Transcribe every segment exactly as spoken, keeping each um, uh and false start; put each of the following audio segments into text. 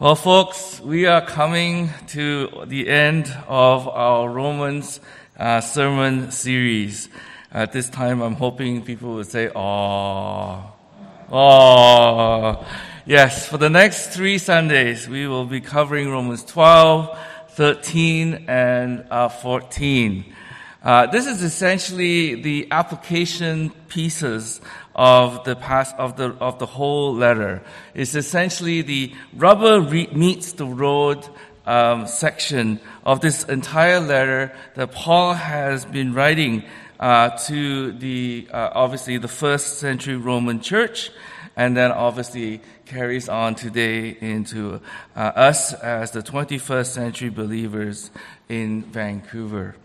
Well, folks, we are coming to the end of our Romans uh, sermon series. At this time, I'm hoping people would say, "Aww, aww." Yes, for the next three Sundays, we will be covering Romans twelve, thirteen, and uh, fourteen. Uh, this is essentially the application pieces of the past of the of the whole letter. It's essentially the rubber re- meets the road um, section of this entire letter that Paul has been writing uh, to the uh, obviously the first century Roman church, and then obviously carries on today into uh, us as the twenty-first century believers in Vancouver.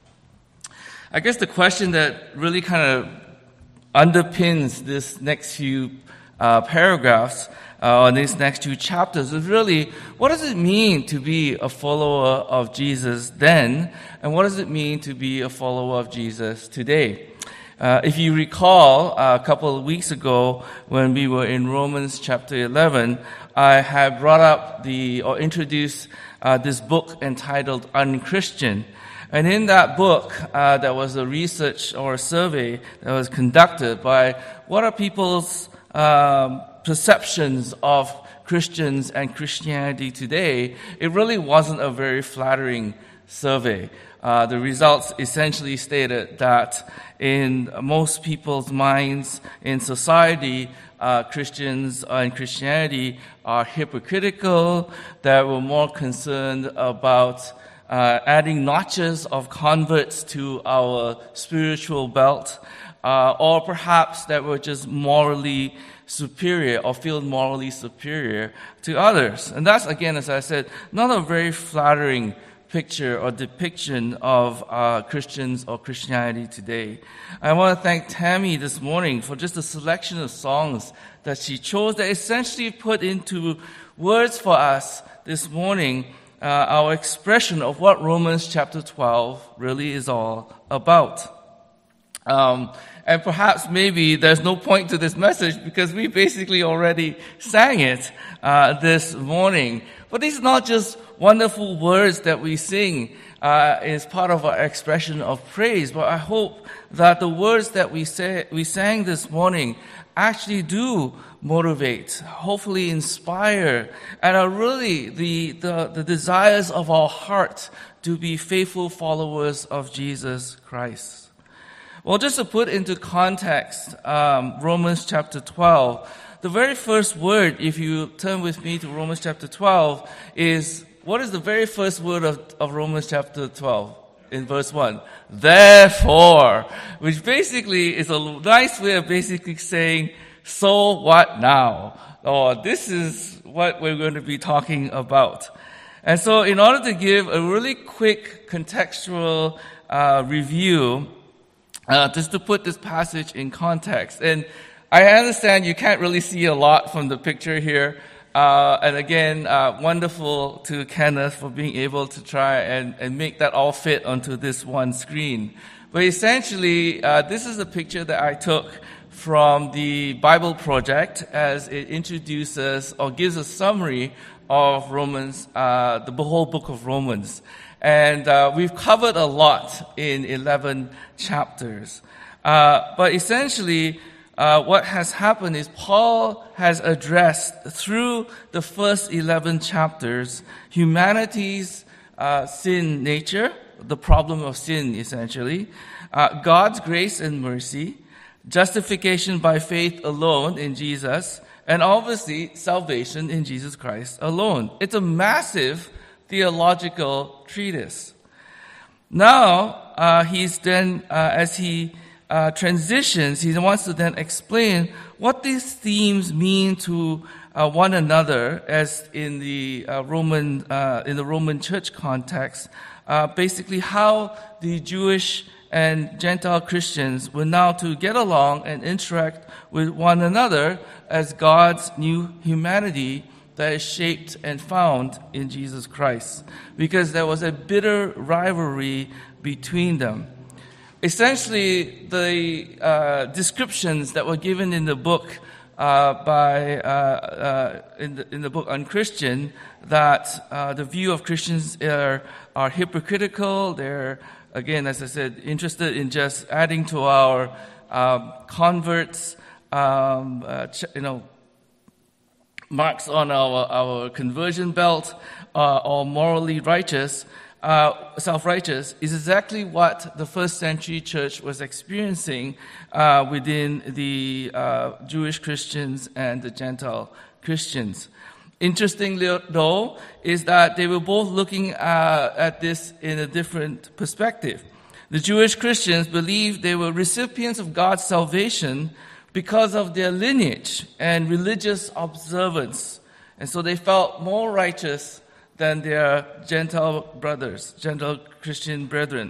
I guess the question that really kind of underpins this next few uh, paragraphs, uh, or these next two chapters, is really, what does it mean to be a follower of Jesus then, and what does it mean to be a follower of Jesus today? Uh, if you recall, uh, a couple of weeks ago, when we were in Romans chapter eleven, I had brought up the, or introduced uh, this book entitled Unchristian. And in that book, uh, there was a research or a survey that was conducted by what are people's um, perceptions of Christians and Christianity today. It really wasn't a very flattering survey. Uh, the results essentially stated that in most people's minds in society, uh, Christians and Christianity are hypocritical, that we're more concerned about Uh, adding notches of converts to our spiritual belt, uh, or perhaps that we're just morally superior or feel morally superior to others. And that's, again, as I said, not a very flattering picture or depiction of uh, Christians or Christianity today. I want to thank Tammy this morning for just a selection of songs that she chose that essentially put into words for us this morning Uh, our expression of what Romans chapter twelve really is all about. Um, and perhaps maybe there's no point to this message because we basically already sang it uh, this morning. But these are not just wonderful words that we sing uh, as part of our expression of praise, but I hope that the words that we say, we sang this morning actually do motivate, hopefully inspire, and are really the, the, the desires of our heart to be faithful followers of Jesus Christ. Well, just to put into context, um, Romans chapter twelve, the very first word, if you turn with me to Romans chapter twelve, is, what is the very first word of, of Romans chapter twelve? In verse one, therefore, which basically is a nice way of basically saying, so what now? Or this is what we're going to be talking about. And so in order to give a really quick contextual uh, review, uh, just to put this passage in context, and I understand you can't really see a lot from the picture here. Uh, and again, uh, wonderful to Kenneth for being able to try and, and make that all fit onto this one screen. But essentially, uh, this is a picture that I took from the Bible Project as it introduces or gives a summary of Romans, uh, the whole book of Romans. And uh, we've covered a lot in eleven chapters. Uh, but essentially, Uh, what has happened is Paul has addressed through the first eleven chapters humanity's uh, sin nature, the problem of sin essentially, uh, God's grace and mercy, justification by faith alone in Jesus, and obviously salvation in Jesus Christ alone. It's a massive theological treatise. Now, uh, he's then, uh, as he Uh, transitions, he wants to then explain what these themes mean to uh, one another, as in the uh, Roman uh, in the Roman church context. Uh, basically, how the Jewish and Gentile Christians were now to get along and interact with one another as God's new humanity that is shaped and found in Jesus Christ, because there was a bitter rivalry between them. Essentially, the uh, descriptions that were given in the book uh, by uh, uh, in the in the book Unchristian that uh, the view of Christians are are hypocritical. They're, again, as I said, interested in just adding to our um, converts, um, uh, ch- you know, marks on our our conversion belt, uh, or morally righteous. Uh, self-righteous is exactly what the first century church was experiencing uh, within the uh, Jewish Christians and the Gentile Christians. Interestingly, though, is that they were both looking uh, at this in a different perspective. The Jewish Christians believed they were recipients of God's salvation because of their lineage and religious observance, and so they felt more righteous than their Gentile brothers, Gentile Christian brethren.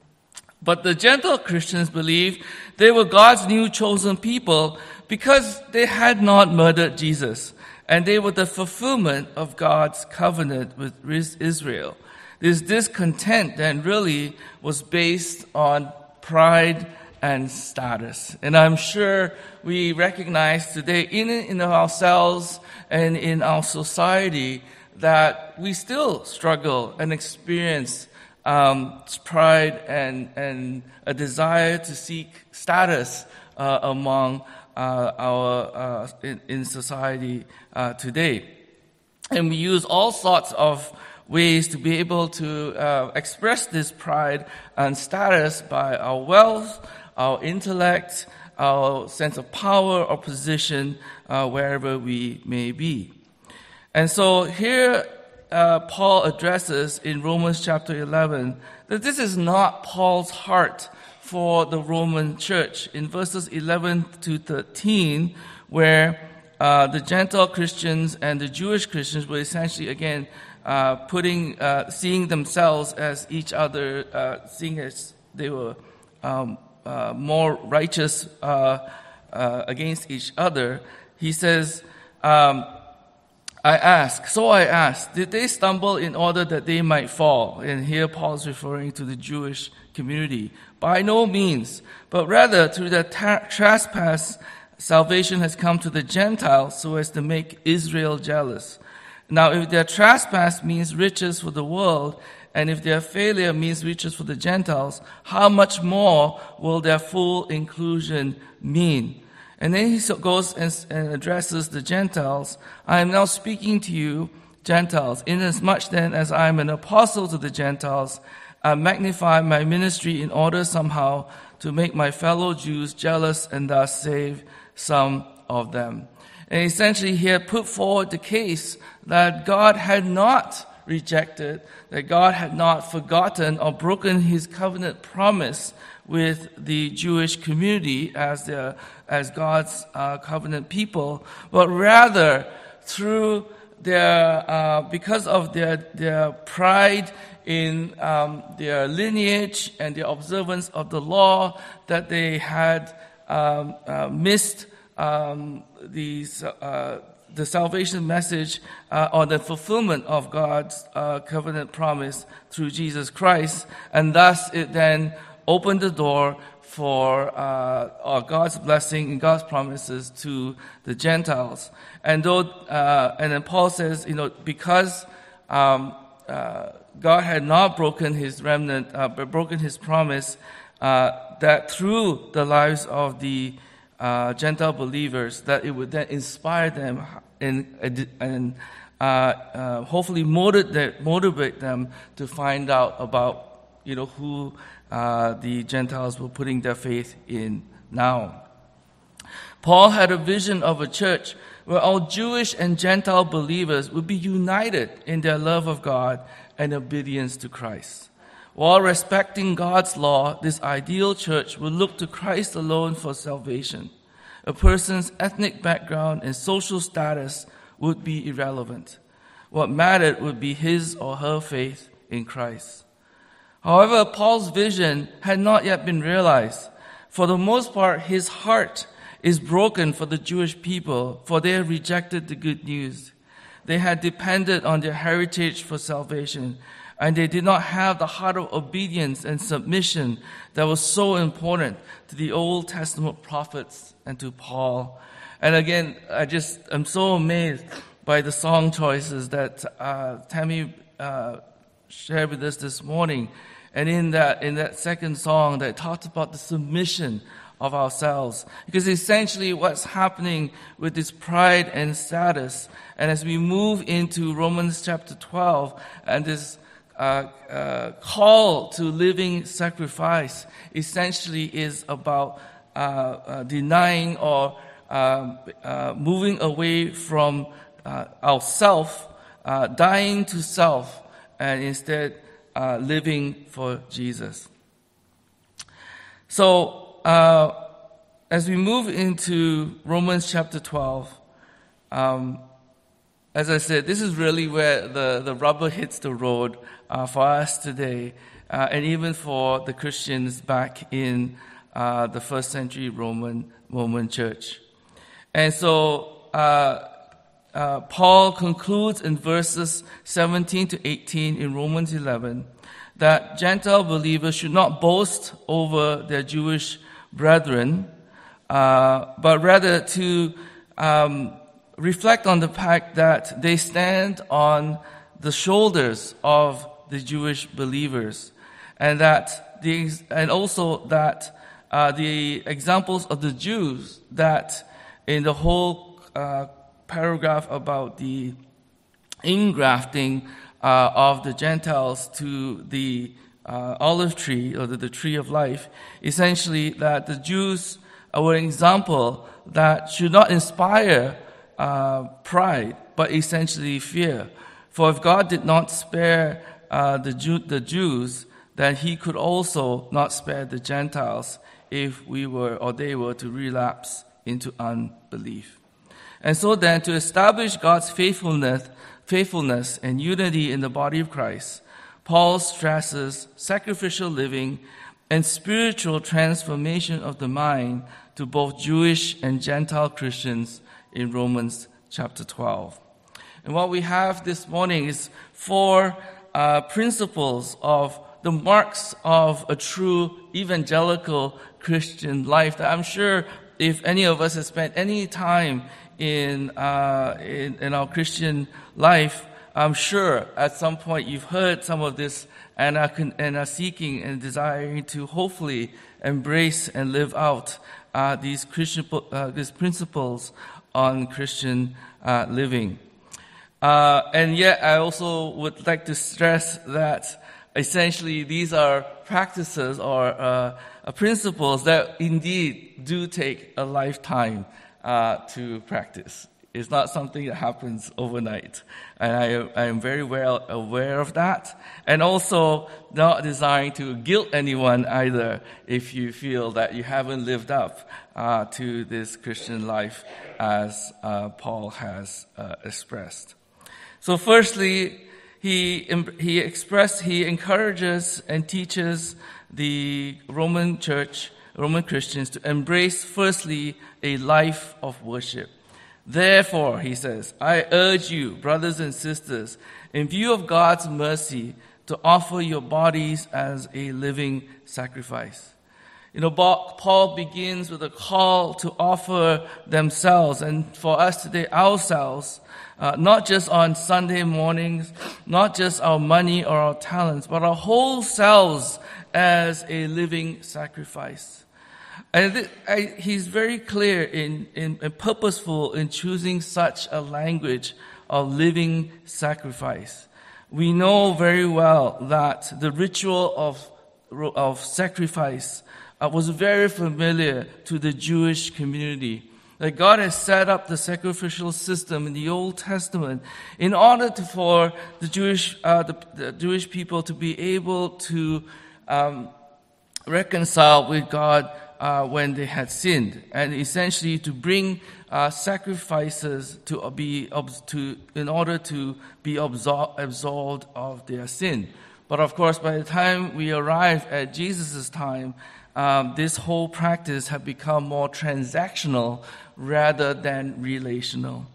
But the Gentile Christians believed they were God's new chosen people because they had not murdered Jesus, and they were the fulfillment of God's covenant with Israel. This discontent then really was based on pride and status. And I'm sure we recognize today in, in ourselves and in our society that we still struggle and experience um, pride and, and a desire to seek status uh, among uh, our uh, in, in society uh, today. And we use all sorts of ways to be able to uh, express this pride and status by our wealth, our intellect, our sense of power or position, uh, wherever we may be. And so here uh, Paul addresses in Romans chapter eleven that this is not Paul's heart for the Roman church. In verses eleven to thirteen, where uh, the Gentile Christians and the Jewish Christians were essentially, again, uh, putting, uh, seeing themselves as each other, uh, seeing as they were um, uh, more righteous uh, uh, against each other, he says, um, I ask, so I ask, did they stumble in order that they might fall? And here Paul is referring to the Jewish community. By no means, but rather through their ta- trespass, salvation has come to the Gentiles so as to make Israel jealous. Now, if their trespass means riches for the world, and if their failure means riches for the Gentiles, how much more will their full inclusion mean? And then he goes and addresses the Gentiles. I am now speaking to you, Gentiles, inasmuch then as I am an apostle to the Gentiles, I magnify my ministry in order somehow to make my fellow Jews jealous and thus save some of them. And essentially he had put forward the case that God had not rejected, that God had not forgotten or broken his covenant promise with the Jewish community as their, as God's uh, covenant people, but rather through their, uh, because of their, their pride in um, their lineage and the observance of the law, that they had um, uh, missed um, these, uh, the salvation message uh, or the fulfillment of God's uh, covenant promise through Jesus Christ, and thus it then opened the door for uh, God's blessing and God's promises to the Gentiles. And though, uh, and then Paul says, you know, because um, uh, God had not broken his remnant, uh, but broken his promise, uh, that through the lives of the uh, Gentile believers, that it would then inspire them and, and uh, uh, hopefully motivate, motivate them to find out about, you know, who Uh, the Gentiles were putting their faith in now. Paul had a vision of a church where all Jewish and Gentile believers would be united in their love of God and obedience to Christ. While respecting God's law, this ideal church would look to Christ alone for salvation. A person's ethnic background and social status would be irrelevant. What mattered would be his or her faith in Christ. However, Paul's vision had not yet been realized. For the most part, his heart is broken for the Jewish people, for they had rejected the good news. They had depended on their heritage for salvation, and they did not have the heart of obedience and submission that was so important to the Old Testament prophets and to Paul. And again, I just am so amazed by the song choices that uh, Tammy uh, shared with us this morning. And in that in that second song, that talked about the submission of ourselves. Because essentially what's happening with this pride and status, and as we move into Romans chapter twelve, and this uh, uh, call to living sacrifice essentially is about uh, uh, denying or uh, uh, moving away from uh, ourself, uh, dying to self, and instead uh, living for Jesus. So, Uh, as we move into Romans chapter twelve, um, as I said, this is really where the, the rubber hits the road uh, for us today, uh, and even for the Christians back in uh, the first century Roman Roman church. And so uh, uh, Paul concludes in verses seventeen to eighteen in Romans eleven that Gentile believers should not boast over their Jewish brethren, uh, but rather to um, reflect on the fact that they stand on the shoulders of the Jewish believers, and that the and also that uh, the examples of the Jews that in the whole uh, paragraph about the ingrafting uh, of the Gentiles to the Uh, olive tree, or the, the tree of life, essentially that the Jews were an example that should not inspire uh, pride, but essentially fear. For if God did not spare uh, the, Jew, the Jews, then he could also not spare the Gentiles if we were, or they were, to relapse into unbelief. And so then, to establish God's faithfulness, faithfulness and unity in the body of Christ, Paul stresses sacrificial living and spiritual transformation of the mind to both Jewish and Gentile Christians in Romans chapter twelve. And what we have this morning is four uh, principles of the marks of a true evangelical Christian life that I'm sure if any of us have spent any time in, uh, in, in our Christian life, I'm sure at some point you've heard some of this and are, con- and are seeking and desiring to hopefully embrace and live out uh, these Christian uh, these principles on Christian uh, living. Uh, and yet I also would like to stress that essentially these are practices or uh, principles that indeed do take a lifetime uh, to practice. It's not something that happens overnight. And I, I am very well aware of that. And also not desiring to guilt anyone either if you feel that you haven't lived up uh, to this Christian life as uh, Paul has uh, expressed. So firstly, he, he expressed, he encourages and teaches the Roman church, Roman Christians to embrace firstly a life of worship. Therefore, he says, I urge you, brothers and sisters, in view of God's mercy, to offer your bodies as a living sacrifice. You know, Paul begins with a call to offer themselves, and for us today, ourselves, uh, not just on Sunday mornings, not just our money or our talents, but our whole selves as a living sacrifice. And th- I, he's very clear in, in, in purposeful in choosing such a language of living sacrifice. We know very well that the ritual of of sacrifice uh, was very familiar to the Jewish community. That God has set up the sacrificial system in the Old Testament in order to, for the Jewish uh, the, the Jewish people to be able to um, reconcile with God Uh, when they had sinned, and essentially to bring uh, sacrifices to be to in order to be absol- absolved of their sin. But of course, by the time we arrive at Jesus' time, um, this whole practice had become more transactional rather than relational.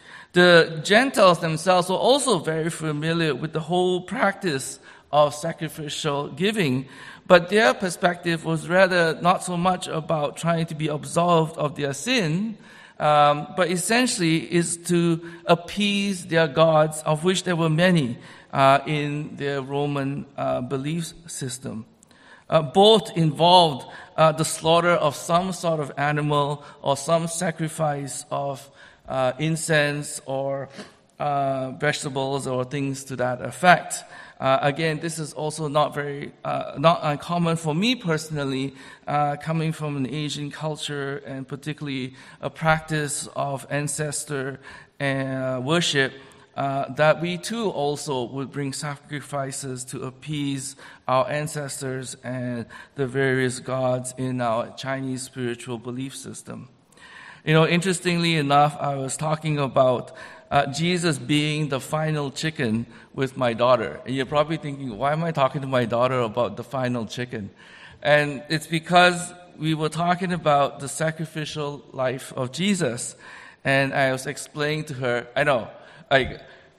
The Gentiles themselves were also very familiar with the whole practice of sacrificial giving, but their perspective was rather not so much about trying to be absolved of their sin, Um, but essentially is to appease their gods, of which there were many uh, in their Roman uh, belief system. Uh, both involved uh, the slaughter of some sort of animal or some sacrifice of uh, incense or uh, vegetables or things to that effect. Uh, again, this is also not very, uh, not uncommon for me personally, uh, coming from an Asian culture and particularly a practice of ancestor uh, worship, uh, that we too also would bring sacrifices to appease our ancestors and the various gods in our Chinese spiritual belief system. You know, interestingly enough, I was talking about Uh, Jesus being the final chicken with my daughter. And you're probably thinking, why am I talking to my daughter about the final chicken? And it's because we were talking about the sacrificial life of Jesus. And I was explaining to her, I know, like,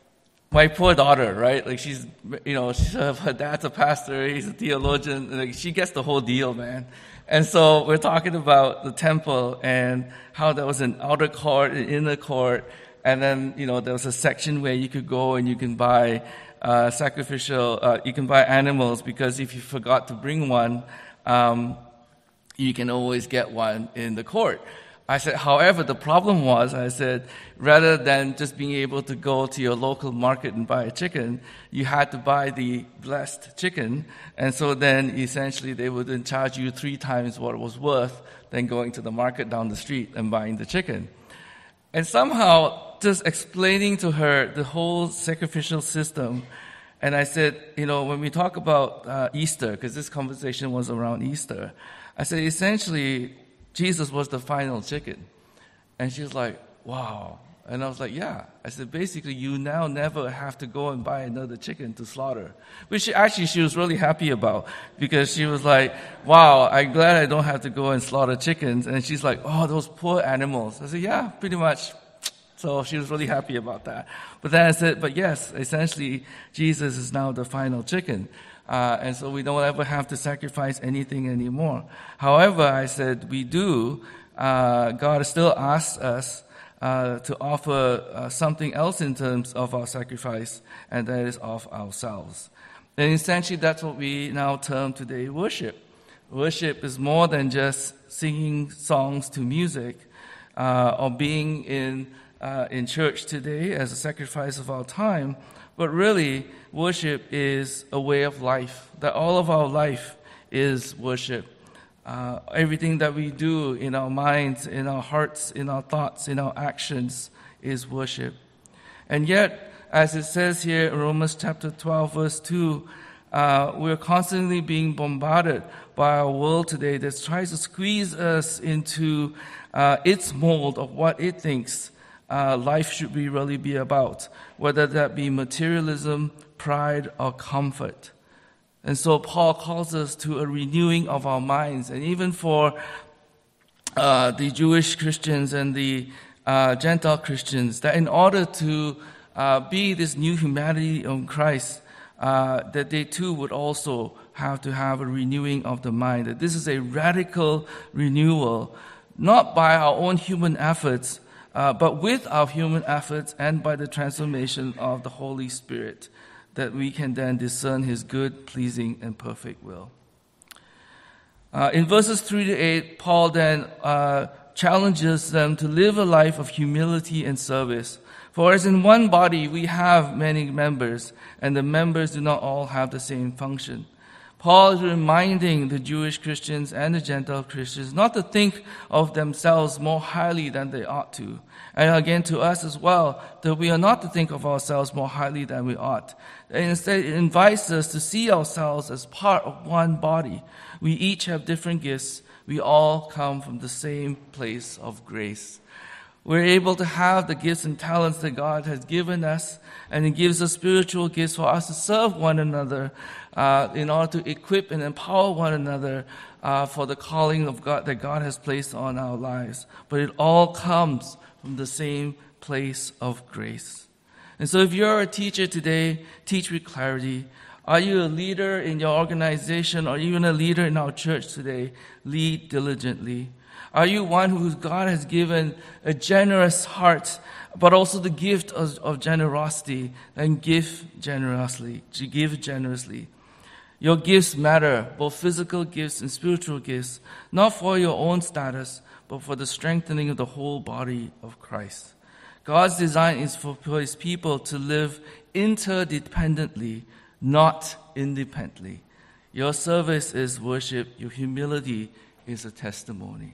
my poor daughter, right? Like, she's, you know, she's, her dad's a pastor, he's a theologian, like, she gets the whole deal, man. And so we're talking about the temple and how there was an outer court, an inner court. And then, you know, there was a section where you could go and you can buy uh, sacrificial, uh, you can buy animals, because if you forgot to bring one, um, you can always get one in the court. I said, however, the problem was, I said, rather than just being able to go to your local market and buy a chicken, you had to buy the blessed chicken. And so then essentially they would then charge you three times what it was worth than going to the market down the street and buying the chicken. And somehow, just explaining to her the whole sacrificial system, and I said, you know, when we talk about uh, Easter, because this conversation was around Easter, I said, essentially, Jesus was the final chicken. And she was like, wow. And I was like, yeah. I said, basically, you now never have to go and buy another chicken to slaughter. Which she, actually she was really happy about, because she was like, wow, I'm glad I don't have to go and slaughter chickens. And she's like, oh, those poor animals. I said, yeah, pretty much. So she was really happy about that. But then I said, but yes, essentially, Jesus is now the final chicken. Uh, and so we don't ever have to sacrifice anything anymore. However, I said, we do. Uh, God still asks us uh, to offer uh, something else in terms of our sacrifice, and that is of ourselves. And essentially, that's what we now term today worship. Worship is more than just singing songs to music uh, or being in Uh, in church today as a sacrifice of our time, but really worship is a way of life, that all of our life is worship. Uh, everything that we do in our minds, in our hearts, in our thoughts, in our actions is worship. And yet, as it says here in Romans chapter twelve, verse two, uh, we're constantly being bombarded by our world today that tries to squeeze us into uh, its mold of what it thinks Uh, life should be really be about, whether that be materialism, pride, or comfort. And so Paul calls us to a renewing of our minds. And even for uh, the Jewish Christians and the uh, Gentile Christians, that in order to uh, be this new humanity of Christ, uh, that they too would also have to have a renewing of the mind. That this is a radical renewal, not by our own human efforts, Uh, but with our human efforts and by the transformation of the Holy Spirit, that we can then discern His good, pleasing, and perfect will. Uh, in verses three to eight, Paul then uh, challenges them to live a life of humility and service. For as in one body we have many members, and the members do not all have the same function. Paul is reminding the Jewish Christians and the Gentile Christians not to think of themselves more highly than they ought to. And again, to us as well, that we are not to think of ourselves more highly than we ought. And instead, it invites us to see ourselves as part of one body. We each have different gifts. We all come from the same place of grace. We're able to have the gifts and talents that God has given us, and He gives us spiritual gifts for us to serve one another uh, in order to equip and empower one another uh, for the calling of God that God has placed on our lives. But it all comes from the same place of grace. And so if you're a teacher today, teach with clarity. Are you a leader in your organization or even a leader in our church today? Lead diligently. Are you one who God has given a generous heart, but also the gift of, of generosity, and give generously, to give generously? Your gifts matter, both physical gifts and spiritual gifts, not for your own status, but for the strengthening of the whole body of Christ. God's design is for his people to live interdependently, not independently. Your service is worship. Your humility is a testimony.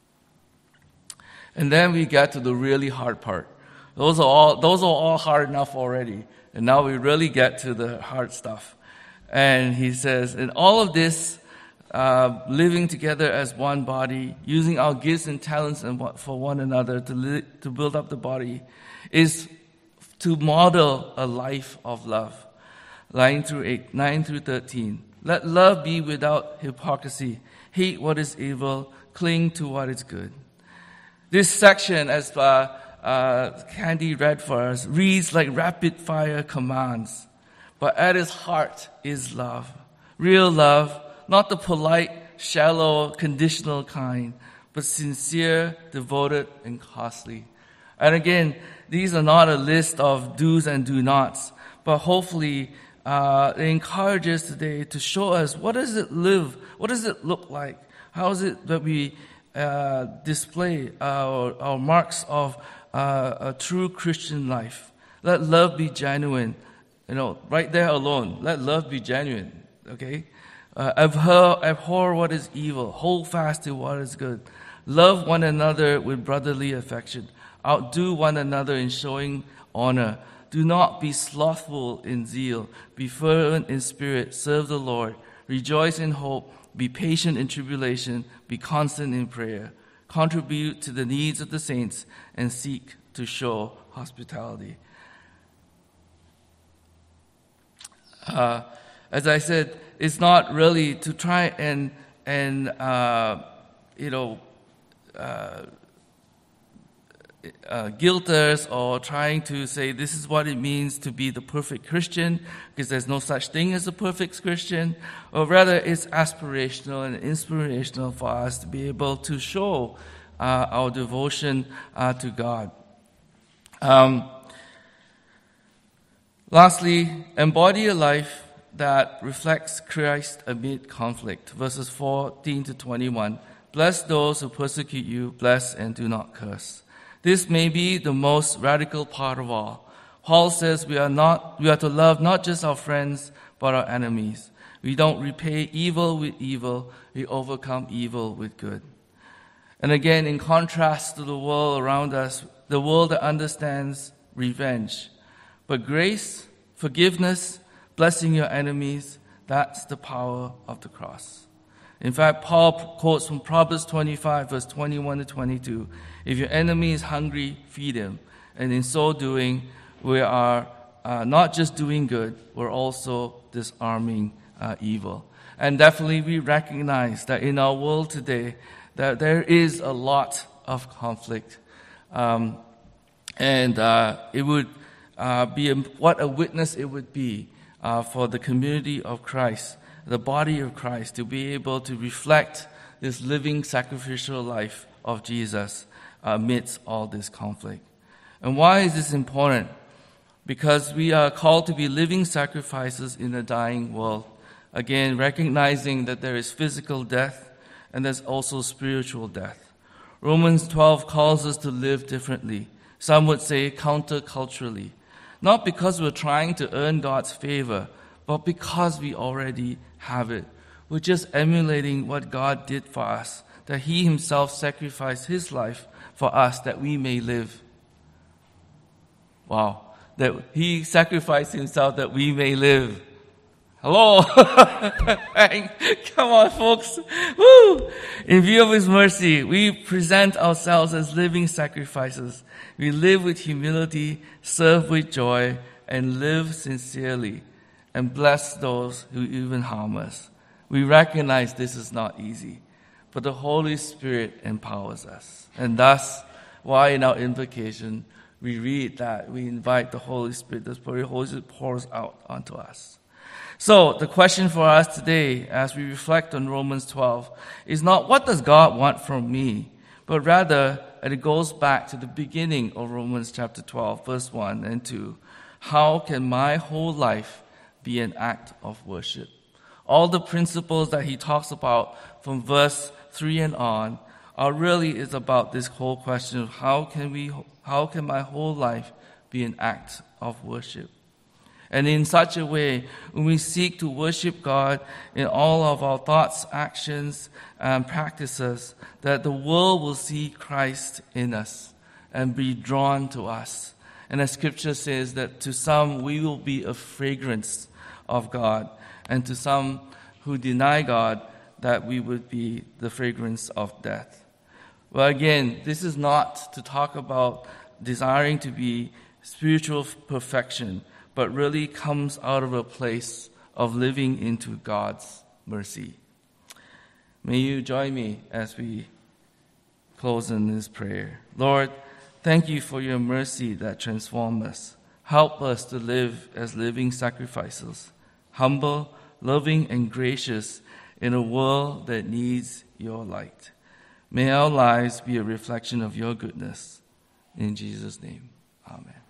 And then we get to the really hard part. Those are all, those are all hard enough already. And now we really get to the hard stuff. And he says, in all of this, uh, living together as one body, using our gifts and talents and for one another to li- to build up the body, is to model a life of love. Nine through eight, nine through thirteen. Let love be without hypocrisy. Hate what is evil. Cling to what is good. This section, as uh, uh, Candy read for us, reads like rapid-fire commands. But at its heart is love. Real love, not the polite, shallow, conditional kind, but sincere, devoted, and costly. And again, these are not a list of do's and do nots, but hopefully uh, it encourages today to show us what does it live, what does it look like, how is it that we uh, display our, our marks of uh, a true Christian life. Let love be genuine. You know, right there alone, let love be genuine, okay? Uh, abhor, abhor what is evil. Hold fast to what is good. Love one another with brotherly affection. Outdo one another in showing honor. Do not be slothful in zeal. Be fervent in spirit. Serve the Lord. Rejoice in hope. Be patient in tribulation. Be constant in prayer. Contribute to the needs of the saints and seek to show hospitality. Uh, as I said, it's not really to try and and uh, you know uh, uh, guilt us or trying to say this is what it means to be the perfect Christian, because there's no such thing as a perfect Christian. Or rather, it's aspirational and inspirational for us to be able to show uh, our devotion uh, to God. Um, Lastly, embody a life that reflects Christ amid conflict. Verses fourteen to twenty-one. Bless those who persecute you, bless and do not curse. This may be the most radical part of all. Paul says we are not we are to love not just our friends, but our enemies. We don't repay evil with evil, we overcome evil with good. And again, in contrast to the world around us, the world that understands revenge. But grace, forgiveness, blessing your enemies, that's the power of the cross. In fact, Paul quotes from Proverbs twenty-five, verse twenty-one to twenty-two. If your enemy is hungry, feed him. And in so doing, we are uh, not just doing good, we're also disarming uh, evil. And definitely we recognize that in our world today, that there is a lot of conflict. Um, and uh, it would Uh, be a, what a witness it would be uh, for the community of Christ, the body of Christ, to be able to reflect this living sacrificial life of Jesus amidst all this conflict. And why is this important? Because we are called to be living sacrifices in a dying world. Again, recognizing that there is physical death and there's also spiritual death. Romans twelve calls us to live differently. Some would say counterculturally. Not because we're trying to earn God's favor, but because we already have it. We're just emulating what God did for us, that He Himself sacrificed His life for us that we may live. Wow. That He sacrificed Himself that we may live. Hello? Come on, folks. Woo! In view of His mercy, we present ourselves as living sacrifices. We live with humility, serve with joy, and live sincerely, and bless those who even harm us. We recognize this is not easy, but the Holy Spirit empowers us. And thus, why in our invocation, we read that we invite the Holy Spirit, the Holy Spirit pours out onto us. So the question for us today, as we reflect on Romans twelve, is not what does God want from me, but rather it goes back to the beginning of Romans chapter twelve, verse one and two. How can my whole life be an act of worship? All the principles that he talks about from verse three and on are really is about this whole question of how can we, how can my whole life be an act of worship? And in such a way, when we seek to worship God in all of our thoughts, actions, and practices, that the world will see Christ in us and be drawn to us. And as Scripture says that to some we will be a fragrance of God, and to some who deny God, that we would be the fragrance of death. Well, again, this is not to talk about desiring to be spiritual perfection, but really comes out of a place of living into God's mercy. May you join me as we close in this prayer. Lord, thank you for your mercy that transforms us. Help us to live as living sacrifices, humble, loving, and gracious in a world that needs your light. May our lives be a reflection of your goodness. In Jesus' name, amen.